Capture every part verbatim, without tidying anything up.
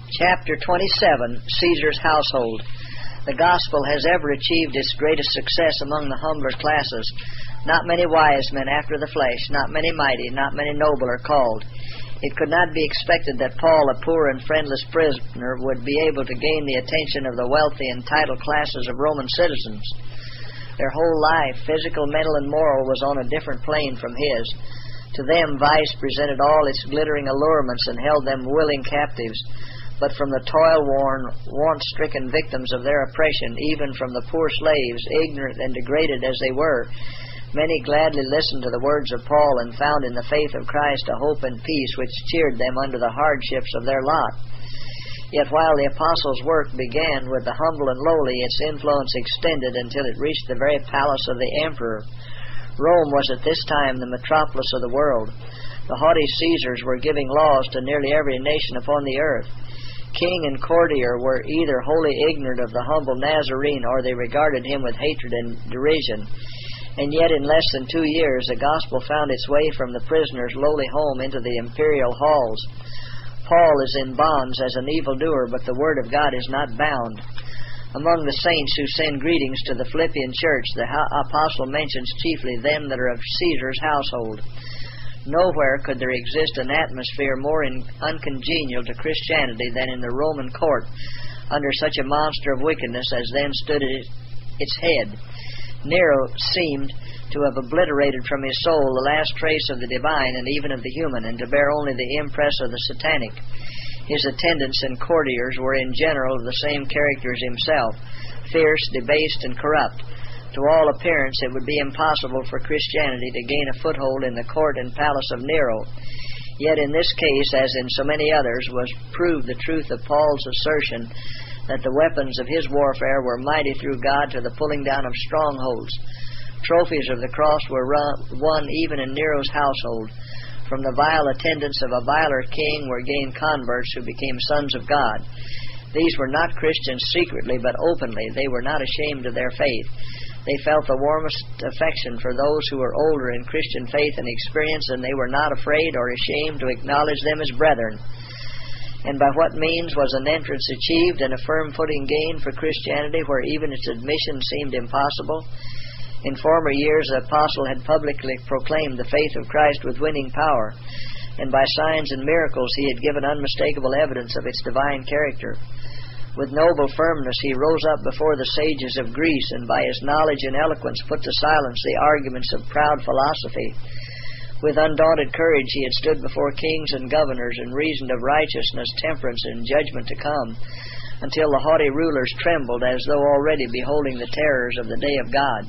Chapter twenty-seven, Caesar's Household. The gospel has ever achieved its greatest success among the humbler classes. Not many wise men after the flesh, not many mighty, not many noble are called. It could not be expected that Paul, a poor and friendless prisoner, would be able to gain the attention of the wealthy and titled classes of Roman citizens. Their whole life, physical, mental, and moral, was on a different plane from his. To them, vice presented all its glittering allurements and held them willing captives. But from the toil-worn, want-stricken victims of their oppression, even from the poor slaves, ignorant and degraded as they were, many gladly listened to the words of Paul and found in the faith of Christ a hope and peace which cheered them under the hardships of their lot. Yet while the apostles' work began with the humble and lowly, its influence extended until it reached the very palace of the emperor. Rome was at this time the metropolis of the world. The haughty Caesars were giving laws to nearly every nation upon the earth. King and courtier were either wholly ignorant of the humble Nazarene, or they regarded him with hatred and derision. And yet in less than two years the gospel found its way from the prisoner's lowly home into the imperial halls. Paul is in bonds as an evildoer, but the word of God is not bound. Among the saints who send greetings to the Philippian church, the apostle mentions chiefly them that are of Caesar's household. Nowhere could there exist an atmosphere more in, uncongenial to Christianity than in the Roman court, under such a monster of wickedness as then stood at its head. Nero seemed to have obliterated from his soul the last trace of the divine and even of the human, and to bear only the impress of the satanic. His attendants and courtiers were in general of the same character as himself, fierce, debased, and corrupt. To all appearance, it would be impossible for Christianity to gain a foothold in the court and palace of Nero. Yet in this case, as in so many others, was proved the truth of Paul's assertion that the weapons of his warfare were mighty through God to the pulling down of strongholds. Trophies of the cross were run, won even in Nero's household. From the vile attendants of a viler king were gained converts who became sons of God. These were not Christians secretly, but openly. They were not ashamed of their faith. They felt the warmest affection for those who were older in Christian faith and experience, and they were not afraid or ashamed to acknowledge them as brethren. And by what means was an entrance achieved and a firm footing gained for Christianity where even its admission seemed impossible? In former years the apostle had publicly proclaimed the faith of Christ with winning power, and by signs and miracles he had given unmistakable evidence of its divine character. With noble firmness he rose up before the sages of Greece, and by his knowledge and eloquence put to silence the arguments of proud philosophy. With undaunted courage he had stood before kings and governors, and reasoned of righteousness, temperance, and judgment to come, until the haughty rulers trembled as though already beholding the terrors of the day of God.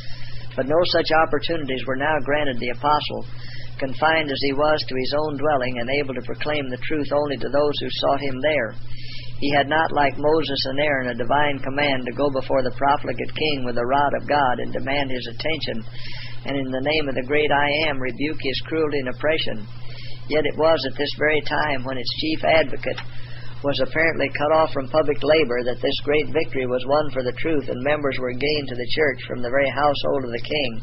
But no such opportunities were now granted the apostle, confined as he was to his own dwelling, and able to proclaim the truth only to those who sought him there. He had not, like Moses and Aaron, a divine command to go before the profligate king with the rod of God and demand his attention, and in the name of the great I Am rebuke his cruelty and oppression. Yet it was at this very time, when its chief advocate was apparently cut off from public labor, that this great victory was won for the truth, and members were gained to the church from the very household of the king.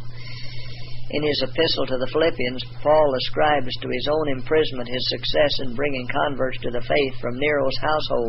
In his epistle to the Philippians, Paul ascribes to his own imprisonment his success in bringing converts to the faith from Nero's household.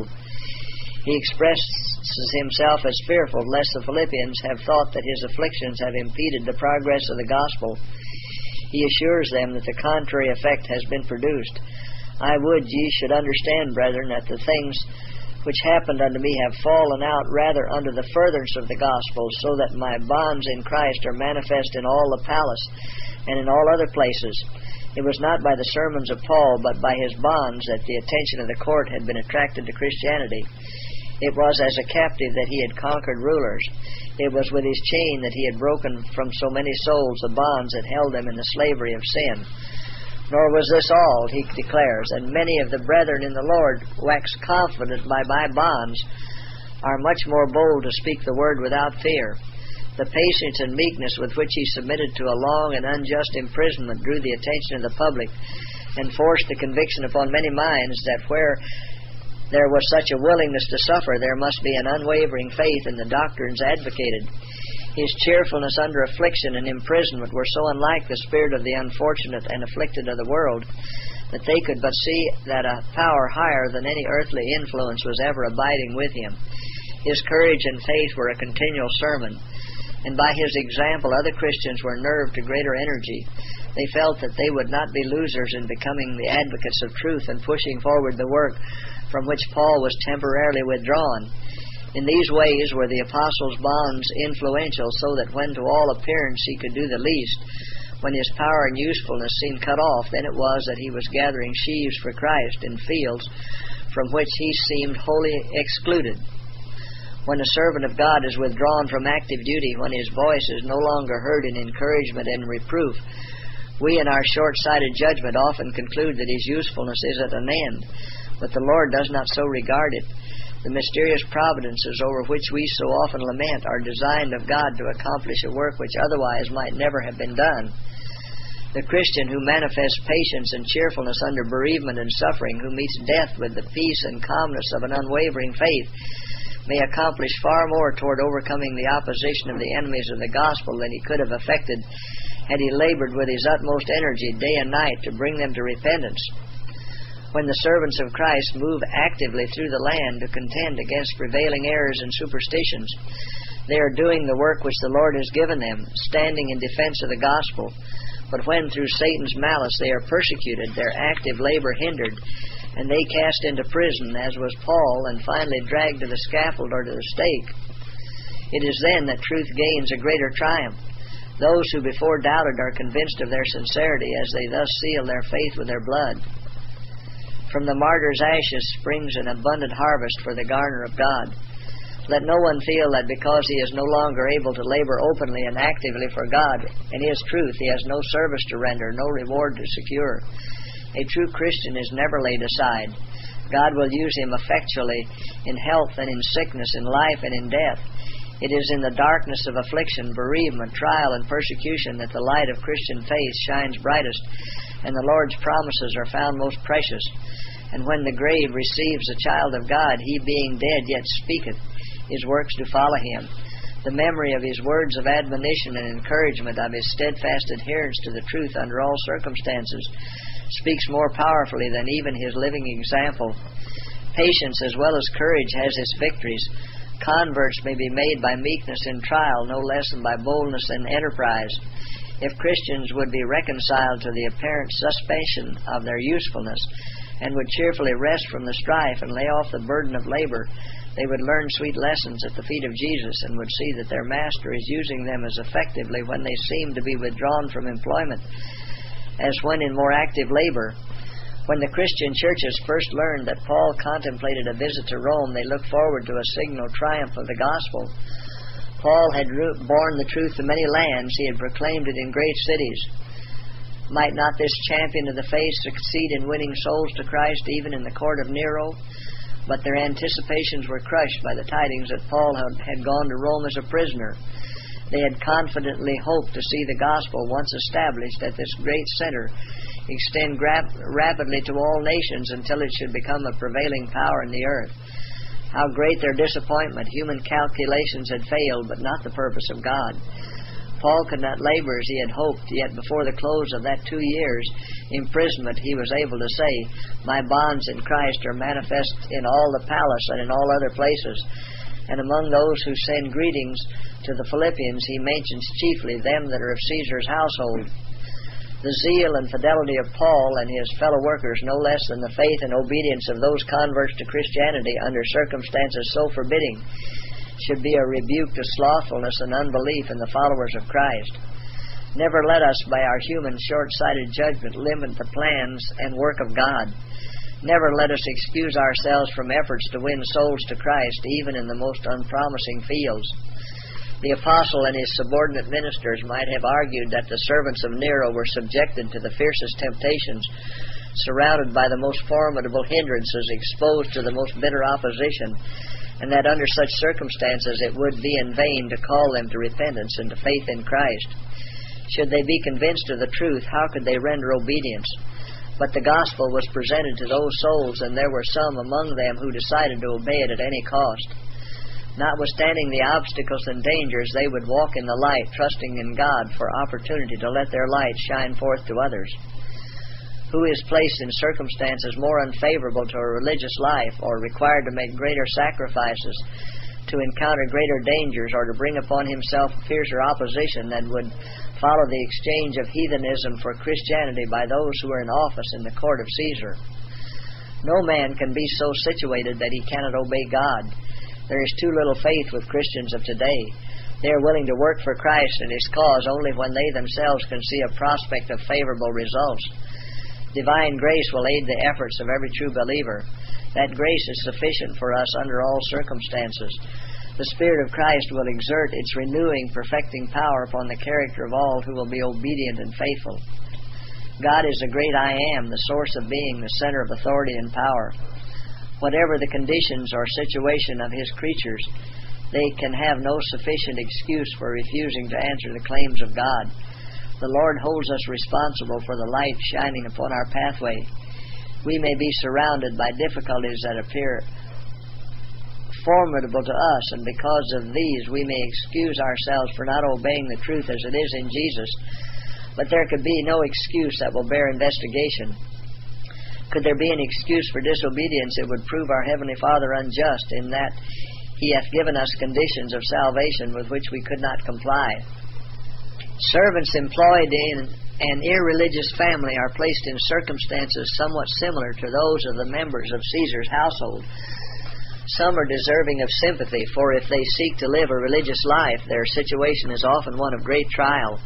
He expresses himself as fearful lest the Philippians have thought that his afflictions have impeded the progress of the gospel. He assures them that the contrary effect has been produced. I would ye should understand, brethren, that the things which happened unto me have fallen out rather under the furtherance of the gospel, so that my bonds in Christ are manifest in all the palace and in all other places. It was not by the sermons of Paul, but by his bonds, that the attention of the court had been attracted to Christianity. It was as a captive that he had conquered rulers. It was with his chain that he had broken from so many souls the bonds that held them in the slavery of sin. Nor was this all, he declares, and many of the brethren in the Lord wax confident by my bonds, are much more bold to speak the word without fear. The patience and meekness with which he submitted to a long and unjust imprisonment drew the attention of the public, and forced the conviction upon many minds that where there was such a willingness to suffer, there must be an unwavering faith in the doctrines advocated. His cheerfulness under affliction and imprisonment were so unlike the spirit of the unfortunate and afflicted of the world that they could but see that a power higher than any earthly influence was ever abiding with him. His courage and faith were a continual sermon, and by his example other Christians were nerved to greater energy. They felt that they would not be losers in becoming the advocates of truth and pushing forward the work from which Paul was temporarily withdrawn. In these ways were the apostles' bonds influential, so that when to all appearance he could do the least, when his power and usefulness seemed cut off, then it was that he was gathering sheaves for Christ in fields from which he seemed wholly excluded. When a servant of God is withdrawn from active duty, when his voice is no longer heard in encouragement and reproof, we in our short-sighted judgment often conclude that his usefulness is at an end, but the Lord does not so regard it. The mysterious providences over which we so often lament are designed of God to accomplish a work which otherwise might never have been done. The Christian who manifests patience and cheerfulness under bereavement and suffering, who meets death with the peace and calmness of an unwavering faith, may accomplish far more toward overcoming the opposition of the enemies of the gospel than he could have effected had he labored with his utmost energy day and night to bring them to repentance. When the servants of Christ move actively through the land to contend against prevailing errors and superstitions, they are doing the work which the Lord has given them, standing in defense of the gospel. But when through Satan's malice they are persecuted, their active labor hindered, and they cast into prison, as was Paul, and finally dragged to the scaffold or to the stake, it is then that truth gains a greater triumph. Those who before doubted are convinced of their sincerity as they thus seal their faith with their blood. From the martyr's ashes springs an abundant harvest for the garner of God. Let no one feel that because he is no longer able to labor openly and actively for God and His truth, he has no service to render, no reward to secure. A true Christian is never laid aside. God will use him effectually in health and in sickness, in life and in death. It is in the darkness of affliction, bereavement, trial, and persecution that the light of Christian faith shines brightest, and the Lord's promises are found most precious. And when the grave receives a child of God, he being dead yet speaketh, his works do follow him. The memory of his words of admonition and encouragement, of his steadfast adherence to the truth under all circumstances, speaks more powerfully than even his living example. Patience as well as courage has its victories. Converts may be made by meekness in trial, no less than by boldness and enterprise. If Christians would be reconciled to the apparent suspension of their usefulness, and would cheerfully rest from the strife and lay off the burden of labor, they would learn sweet lessons at the feet of Jesus, and would see that their Master is using them as effectively when they seem to be withdrawn from employment as when in more active labor. When the Christian churches first learned that Paul contemplated a visit to Rome, they looked forward to a signal triumph of the gospel. Paul had borne the truth to many lands. He had proclaimed it in great cities. Might not this champion of the faith succeed in winning souls to Christ even in the court of Nero? But their anticipations were crushed by the tidings that Paul had gone to Rome as a prisoner. They had confidently hoped to see the gospel, once established at this great center, extend gra- rapidly to all nations until it should become a prevailing power in the earth. How great their disappointment! Human calculations had failed, but not the purpose of God. Paul could not labor as he had hoped, yet before the close of that two years' imprisonment he was able to say, "My bonds in Christ are manifest in all the palace and in all other places." And among those who send greetings to the Philippians he mentions chiefly them that are of Caesar's household. The zeal and fidelity of Paul and his fellow workers, no less than the faith and obedience of those converts to Christianity under circumstances so forbidding, should be a rebuke to slothfulness and unbelief in the followers of Christ. Never let us, by our human short-sighted judgment, limit the plans and work of God. Never let us excuse ourselves from efforts to win souls to Christ, even in the most unpromising fields. The apostle and his subordinate ministers might have argued that the servants of Nero were subjected to the fiercest temptations, surrounded by the most formidable hindrances, exposed to the most bitter opposition, and that under such circumstances it would be in vain to call them to repentance and to faith in Christ. Should they be convinced of the truth, how could they render obedience? But the gospel was presented to those souls, and there were some among them who decided to obey it at any cost. Notwithstanding the obstacles and dangers, they would walk in the light, trusting in God for opportunity to let their light shine forth to others. who is placed in circumstances more unfavorable to a religious life, or required to make greater sacrifices, to encounter greater dangers, or to bring upon himself fiercer opposition than would follow the exchange of heathenism for Christianity by those who are in office in the court of Caesar. No man can be so situated that he cannot obey God. There is too little faith with Christians of today. They are willing to work for Christ and His cause only when they themselves can see a prospect of favorable results. Divine grace will aid the efforts of every true believer. That grace is sufficient for us under all circumstances. The Spirit of Christ will exert its renewing, perfecting power upon the character of all who will be obedient and faithful. God is the great I Am, the source of being, the center of authority and power. Whatever the conditions or situation of His creatures, they can have no sufficient excuse for refusing to answer the claims of God. The Lord holds us responsible for the light shining upon our pathway. We may be surrounded by difficulties that appear formidable to us, and because of these we may excuse ourselves for not obeying the truth as it is in Jesus. But there could be no excuse that will bear investigation. Could there be an excuse for disobedience, it would prove our Heavenly Father unjust, in that He hath given us conditions of salvation with which we could not comply. Servants employed in an irreligious family are placed in circumstances somewhat similar to those of the members of Caesar's household. Some are deserving of sympathy, for if they seek to live a religious life, their situation is often one of great trial.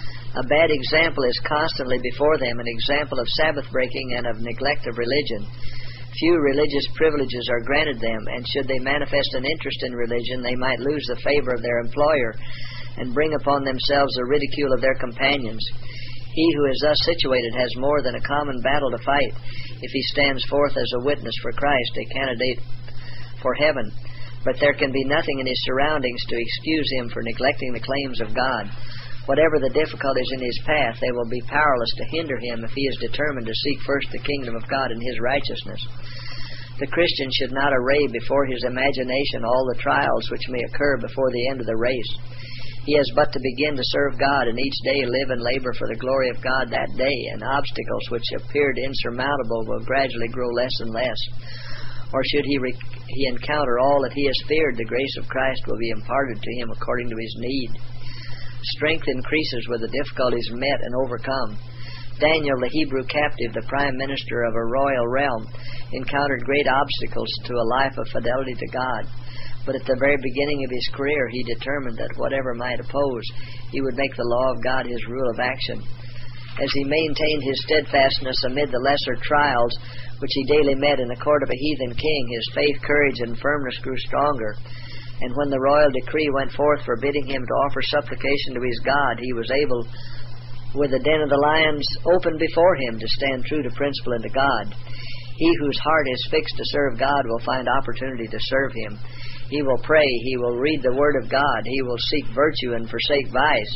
A bad example is constantly before them, an example of Sabbath breaking and of neglect of religion. Few religious privileges are granted them, and should they manifest an interest in religion, they might lose the favor of their employer and bring upon themselves the ridicule of their companions. He who is thus situated has more than a common battle to fight if he stands forth as a witness for Christ, a candidate for heaven. But there can be nothing in his surroundings to excuse him for neglecting the claims of God. Whatever the difficulties in his path, they will be powerless to hinder him if he is determined to seek first the kingdom of God and His righteousness. The Christian should not array before his imagination all the trials which may occur before the end of the race. He has but to begin to serve God, and each day live and labor for the glory of God that day, and obstacles which appeared insurmountable will gradually grow less and less. Or should he, re- he encounter all that he has feared, the grace of Christ will be imparted to him according to his need. Strength increases with the difficulties met and overcome. Daniel, the Hebrew captive, the prime minister of a royal realm, encountered great obstacles to a life of fidelity to God. But at the very beginning of his career, he determined that whatever might oppose, he would make the law of God his rule of action. As he maintained his steadfastness amid the lesser trials which he daily met in the court of a heathen king, his faith, courage, and firmness grew stronger. And when the royal decree went forth forbidding him to offer supplication to his God, he was able, with the den of the lions open before him, to stand true to principle and to God. He whose heart is fixed to serve God will find opportunity to serve Him. He will pray, he will read the Word of God, he will seek virtue and forsake vice.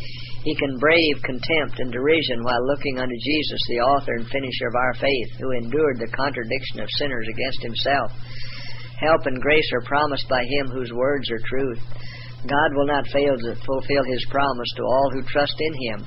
He can brave contempt and derision while looking unto Jesus, the author and finisher of our faith, who endured the contradiction of sinners against Himself. Help and grace are promised by Him whose words are truth. God will not fail to fulfill His promise to all who trust in Him.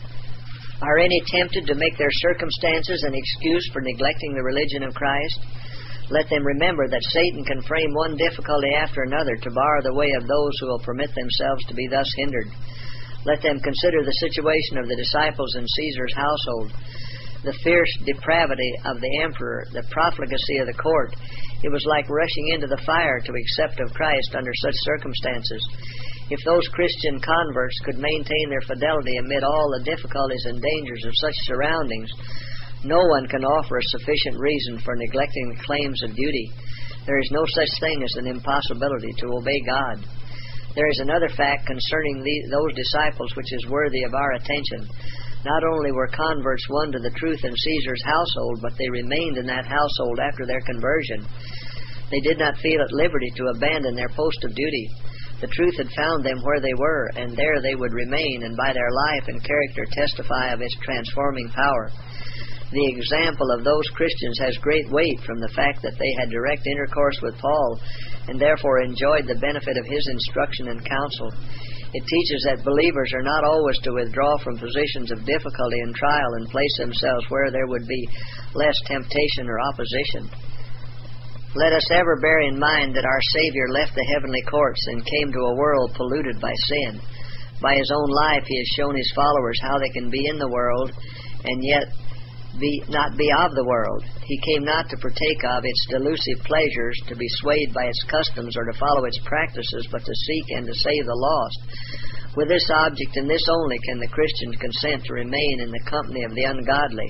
Are any tempted to make their circumstances an excuse for neglecting the religion of Christ? Let them remember that Satan can frame one difficulty after another to bar the way of those who will permit themselves to be thus hindered. Let them consider the situation of the disciples in Caesar's household, the fierce depravity of the emperor, the profligacy of the court. It was like rushing into the fire to accept of Christ under such circumstances. If those Christian converts could maintain their fidelity amid all the difficulties and dangers of such surroundings, no one can offer a sufficient reason for neglecting the claims of duty. There is no such thing as an impossibility to obey God. There is another fact concerning the, those disciples which is worthy of our attention. Not only were converts won to the truth in Caesar's household, but they remained in that household after their conversion. They did not feel at liberty to abandon their post of duty. The truth had found them where they were, and there they would remain, and by their life and character testify of its transforming power. The example of those Christians has great weight from the fact that they had direct intercourse with Paul and therefore enjoyed the benefit of his instruction and counsel. It teaches that believers are not always to withdraw from positions of difficulty and trial and place themselves where there would be less temptation or opposition. Let us ever bear in mind that our Savior left the heavenly courts and came to a world polluted by sin. By His own life He has shown His followers how they can be in the world and yet be not be of the world. He came not to partake of its delusive pleasures, to be swayed by its customs, or to follow its practices, but to seek and to save the lost. With this object and this only can the Christian consent to remain in the company of the ungodly.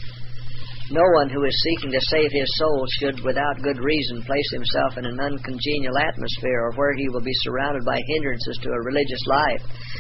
No one who is seeking to save his soul should, without good reason, place himself in an uncongenial atmosphere or where he will be surrounded by hindrances to a religious life.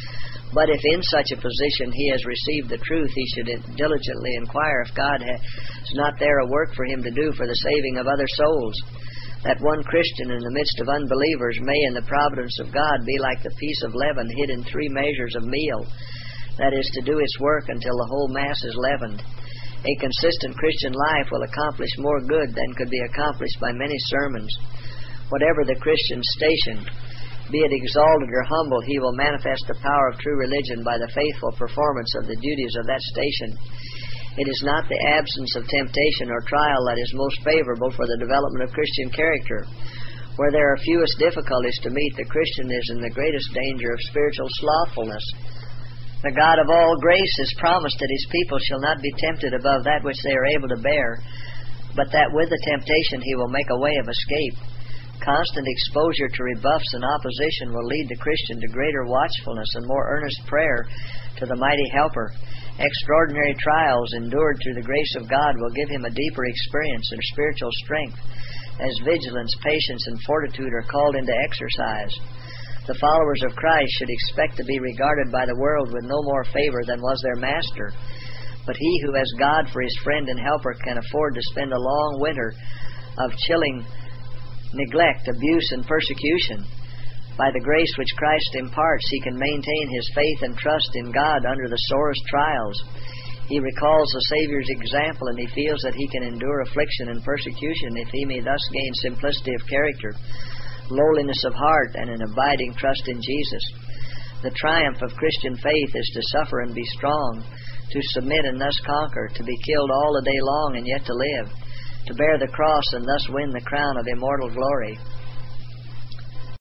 But if in such a position he has received the truth, he should diligently inquire if God has not there a work for him to do for the saving of other souls. That one Christian in the midst of unbelievers may, in the providence of God, be like the piece of leaven hid in three measures of meal, that is, to do its work until the whole mass is leavened. A consistent Christian life will accomplish more good than could be accomplished by many sermons. Whatever the Christian's station, be it exalted or humble, he will manifest the power of true religion by the faithful performance of the duties of that station. It is not the absence of temptation or trial that is most favorable for the development of Christian character. Where there are fewest difficulties to meet, the Christian is in the greatest danger of spiritual slothfulness. The God of all grace has promised that His people shall not be tempted above that which they are able to bear, but that with the temptation He will make a way of escape. Constant exposure to rebuffs and opposition will lead the Christian to greater watchfulness and more earnest prayer to the mighty Helper. Extraordinary trials endured through the grace of God will give him a deeper experience and spiritual strength, as vigilance, patience, and fortitude are called into exercise. The followers of Christ should expect to be regarded by the world with no more favor than was their Master. But he who has God for his friend and helper can afford to spend a long winter of chilling neglect, abuse, and persecution. By the grace which Christ imparts, he can maintain his faith and trust in God under the sorest trials. He recalls the Savior's example, and he feels that he can endure affliction and persecution if he may thus gain simplicity of character, lowliness of heart, and an abiding trust in Jesus. The triumph of Christian faith is to suffer and be strong, to submit and thus conquer, to be killed all the day long and yet to live, to bear the cross and thus win the crown of immortal glory.